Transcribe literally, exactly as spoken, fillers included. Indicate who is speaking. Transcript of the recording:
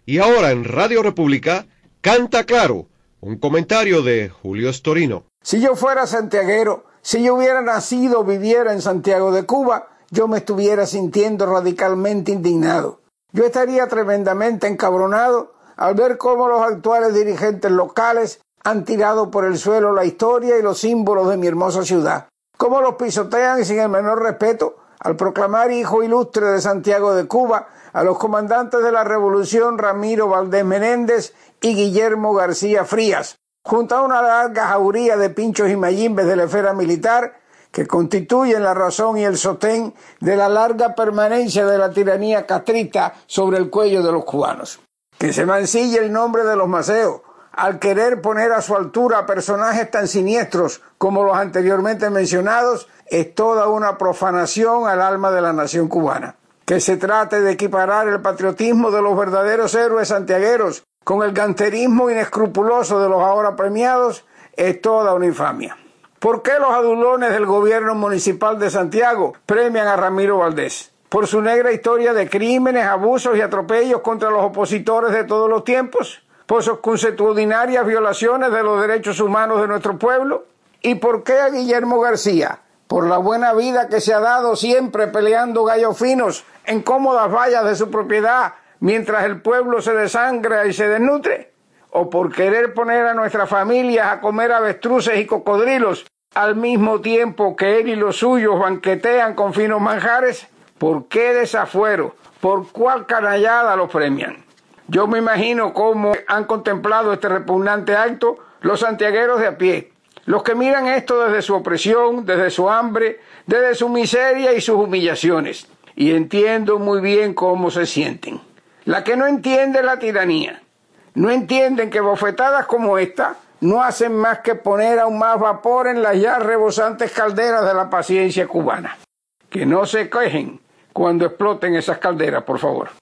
Speaker 1: Y ahora en Radio República, Canta Claro, un comentario de Julio Storino.
Speaker 2: Si yo fuera santiaguero, si yo hubiera nacido o viviera en Santiago de Cuba, yo me estuviera sintiendo radicalmente indignado. Yo estaría tremendamente encabronado al ver cómo los actuales dirigentes locales han tirado por el suelo la historia y los símbolos de mi hermosa ciudad. Cómo los pisotean sin el menor respeto al proclamar hijo ilustre de Santiago de Cuba a los comandantes de la Revolución Ramiro Valdés Menéndez y Guillermo García Frías, junto a una larga jauría de pinchos y mayimbes de la esfera militar que constituyen la razón y el sostén de la larga permanencia de la tiranía castrista sobre el cuello de los cubanos. Que se mancille el nombre de los maceos al querer poner a su altura a personajes tan siniestros como los anteriormente mencionados es toda una profanación al alma de la nación cubana. Que se trate de equiparar el patriotismo de los verdaderos héroes santiagueros con el ganterismo inescrupuloso de los ahora premiados es toda una infamia. ¿Por qué los adulones del gobierno municipal de Santiago premian a Ramiro Valdés? ¿Por su negra historia de crímenes, abusos y atropellos contra los opositores de todos los tiempos? ¿Por sus consuetudinarias violaciones de los derechos humanos de nuestro pueblo? ¿Y por qué a Guillermo García? ¿Por la buena vida que se ha dado siempre peleando gallos finos en cómodas vallas de su propiedad mientras el pueblo se desangra y se desnutre? ¿O por querer poner a nuestras familias a comer avestruces y cocodrilos al mismo tiempo que él y los suyos banquetean con finos manjares? ¿Por qué desafuero? ¿Por cuál canallada los premian? Yo me imagino cómo han contemplado este repugnante acto los santiagueros de a pie, los que miran esto desde su opresión, desde su hambre, desde su miseria y sus humillaciones. Y entiendo muy bien cómo se sienten. La que no entiende la tiranía. No entienden que bofetadas como esta no hacen más que poner aún más vapor en las ya rebosantes calderas de la paciencia cubana. Que no se quejen cuando exploten esas calderas, por favor.